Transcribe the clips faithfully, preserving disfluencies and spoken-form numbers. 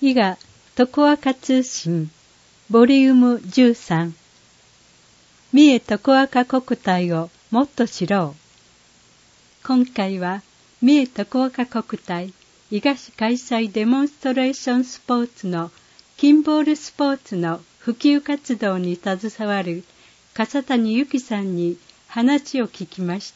伊賀徳若通信ボリュームじゅうさん、三重徳若国体をもっと知ろう。今回は三重徳若国体伊賀市開催デモンストレーションスポーツのキンボールスポーツの普及活動に携わる笠谷由紀さんに話を聞きました。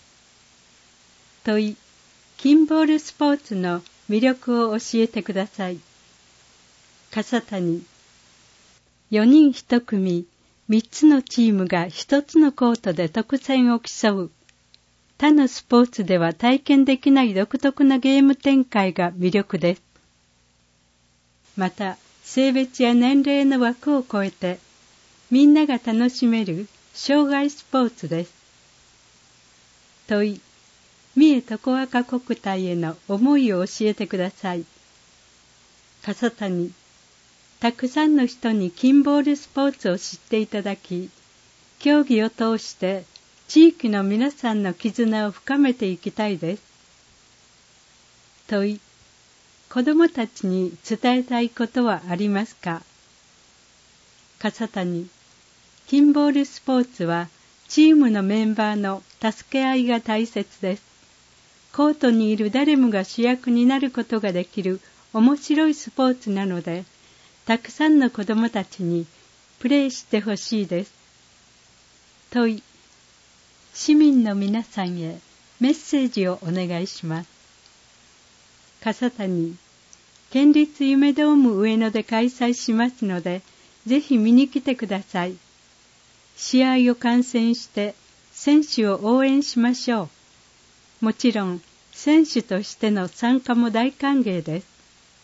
問い、キンボールスポーツの魅力を教えてください。笠谷、よにんいち組、みっつのチームがひとつのコートで得点を競う。他のスポーツでは体験できない独特なゲーム展開が魅力です。また、性別や年齢の枠を超えて、みんなが楽しめる障害スポーツです。問い、三重徳若国体への思いを教えてください。笠谷、たくさんの人にキンボールスポーツを知っていただき、競技を通して地域の皆さんの絆を深めていきたいです。問い、子どもたちに伝えたいことはありますか？笠谷、キンボールスポーツはチームのメンバーの助け合いが大切です。コートにいる誰もが主役になることができる面白いスポーツなので、たくさんの子どもたちにプレーしてほしいです。問い、市民の皆さんへメッセージをお願いします。笠谷、県立夢ドーム上野で開催しますので、ぜひ見に来てください。試合を観戦して選手を応援しましょう。もちろん、選手としての参加も大歓迎です。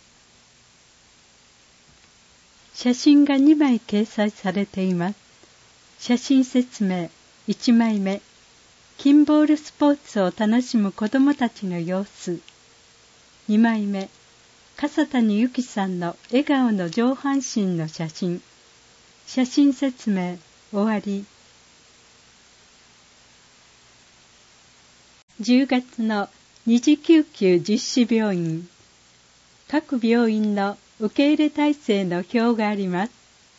写真がにまい掲載されています。写真説明いちまいめ、キンボールスポーツを楽しむ子どもたちの様子。にまいめ、笠谷由紀さんの笑顔の上半身の写真。写真説明終わり。じゅうがつの二次救急実施病院。各病院の受け入れ体制の表があります。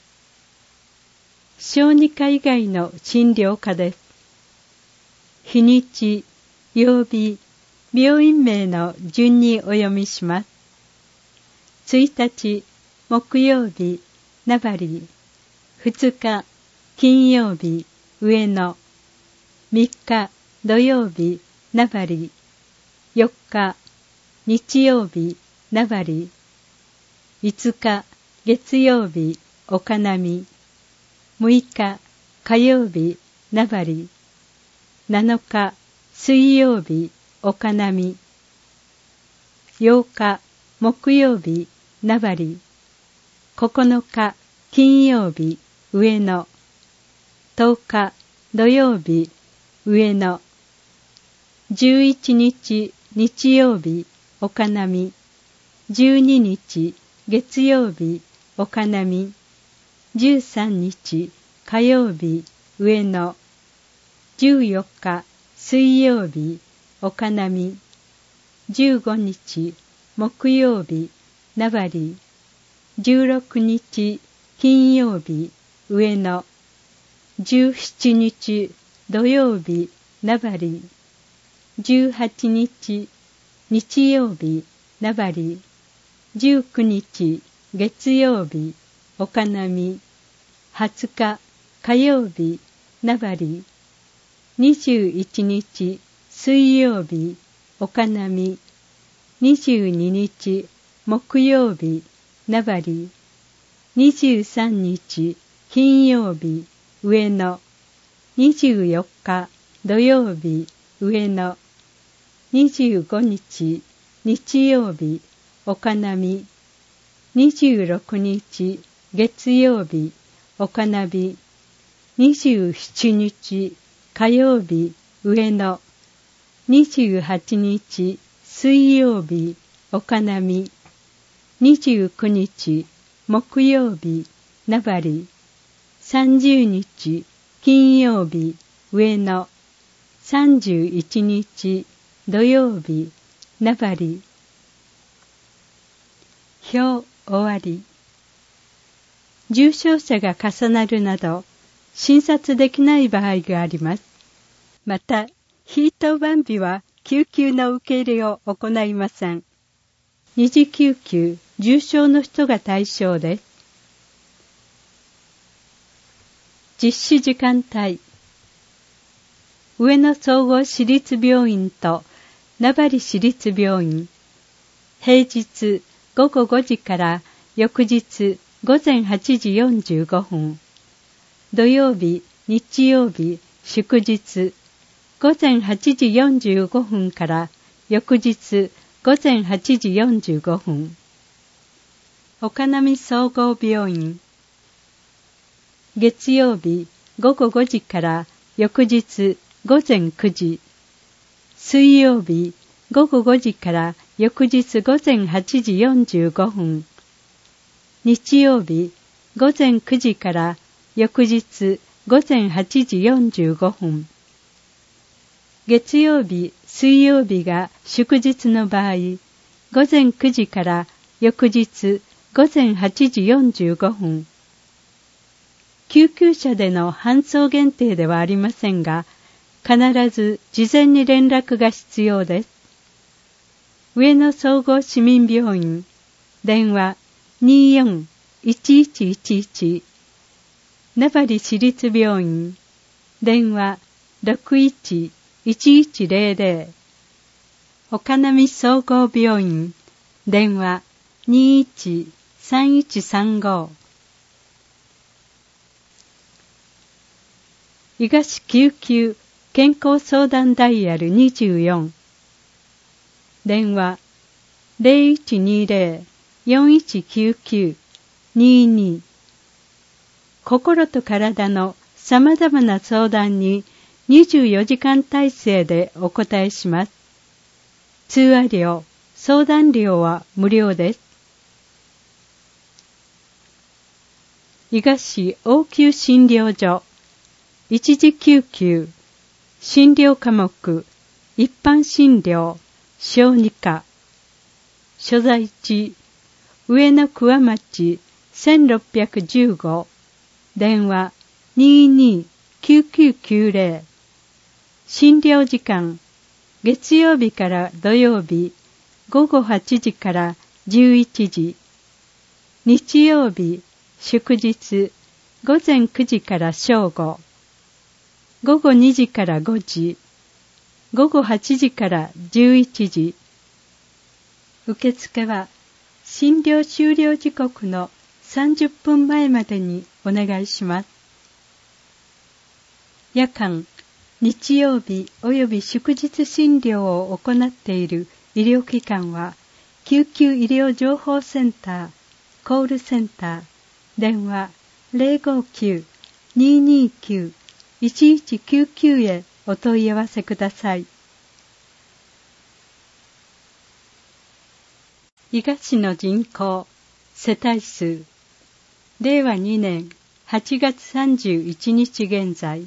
小児科以外の診療科です。日にち、曜日、病院名の順にお読みします。ついたち、木曜日、名張。ふつか、金曜日、上野。みっか、土曜日、名張。よっか、日曜日、名張。いつか、月曜日、岡波。むいか、火曜日、名張。なのか、水曜日、岡波。ようか、木曜日、名張。ここのか、金曜日、上野。とおか、土曜日、上野。じゅういちにち、日曜日、岡波。じゅうににち、月曜日、岡波。じゅうさんにち、火曜日、上野。じゅうよっか、水曜日、岡波。じゅうごにち、木曜日、名張。じゅうろくにち、金曜日、上野。じゅうしちにち、土曜日、名張。じゅうはちにち、日曜日、名張。じゅうくにち、月曜日、岡波。はつか、火曜日、名張。にじゅういちにち、水曜日、岡波。にじゅうににち、木曜日、名張。にじゅうさんにち、金曜日、上野。にじゅうよっか、土曜日、上野。にじゅうごにち、日曜日、岡波。にじゅうろくにち、月曜日、岡波。にじゅうしちにち、火曜日、上野。にじゅうはちにち、水曜日、岡波。にじゅうくにち、木曜日、名張。さんじゅうにち、金曜日、上野。さんじゅういちにち、土曜日、名張。表終わり。重症者が重なるなど、診察できない場合があります。また、非当番日は救急の受け入れを行いません。二次救急、重症の人が対象です。実施時間帯。上野総合市立病院と名張市立病院。平日ごごごじから翌日ごぜんはちじよんじゅうごふん。土曜日、日曜日、祝日ごぜんはちじよんじゅうごふんから翌日ごぜんはちじよんじゅうごふん。岡波総合病院。月曜日ごごごじから翌日ごぜんくじ。水曜日ごごごじから翌日ごぜんはちじよんじゅうごふん。日曜日ごぜんくじから翌日ごぜんはちじよんじゅうごふん。月曜日、水曜日が祝日の場合、ごぜんくじから翌日ごぜんはちじよんじゅうごふん。救急車での搬送限定ではありませんが、必ず事前に連絡が必要です。上野総合市民病院、電話 にーよんいちいちいちいち。名張市立病院、電話 ろくいちいちいちぜろぜろ。岡波総合病院、電話 にーいちさんいちさんご。伊賀市救急健康相談ダイヤルにじゅうよん。電話 ゼロいちにゼロ よんいちきゅうきゅう にーにー。心と体のさまざまな相談ににじゅうよじかん体制でお答えします。通話料、相談料は無料です。伊賀市応急診療所、一時救急、診療科目、一般診療、小児科。所在地、上野桑町せんろっぴゃくじゅうご。電話 にーにーきゅうきゅうきゅうゼロ。診療時間、月曜日から土曜日、ごごはちじからじゅういちじ。日曜日、祝日、ごぜんくじから正午。ごごにじからごじ。ごごはちじからじゅういちじ。受付は診療終了時刻のさんじゅっぷんまえまでにお願いします。夜間、日曜日及び祝日診療を行っている医療機関は、救急医療情報センター、コールセンター、電話 ゼロごきゅう にーにーきゅう いちいちきゅうきゅう へお問い合わせください。伊賀市の人口、世帯数、れいわにねんはちがつさんじゅういちにち現在、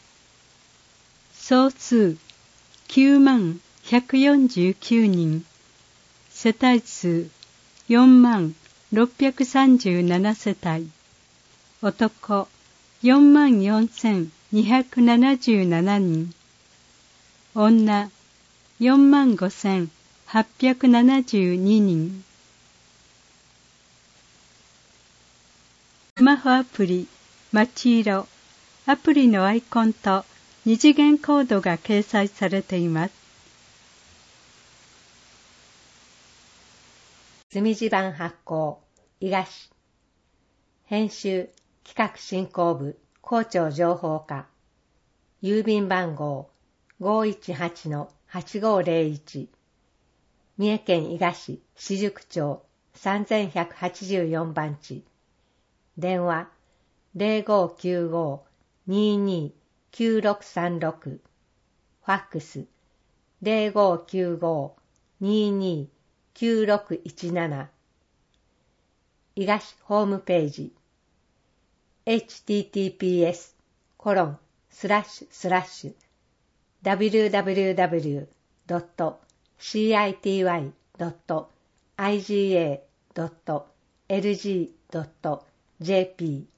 総数きゅうまんひゃくよんじゅうきゅうにん、世帯数よんまんろっぴゃくさんじゅうなな世帯、男よんまんよんせんにひゃくななじゅうななにん、女よんまんごせんはっぴゃくななじゅうににん。スマホアプリ、まちいろ、アプリのアイコンと二次元コードが掲載されています。 墨地版発行、伊賀市。編集、企画進行部、校長情報課。郵便番号 ごーいちはちのはちごーぜろいち。三重県伊賀市四宿町さんぜんひゃくはちじゅうよんばんち。電話 ゼロごーきゅうごーにーにーきゅうろくさんろく。ファックス ゼロごーきゅうごーにーにーきゅうろくいちなな。伊賀市ホームページ エイチティーティーピーエスコロンスラッシュスラッシュ ダブリューダブリューダブリュードットシーアイティーワイドットアイジーエードットエルジードットジェーピー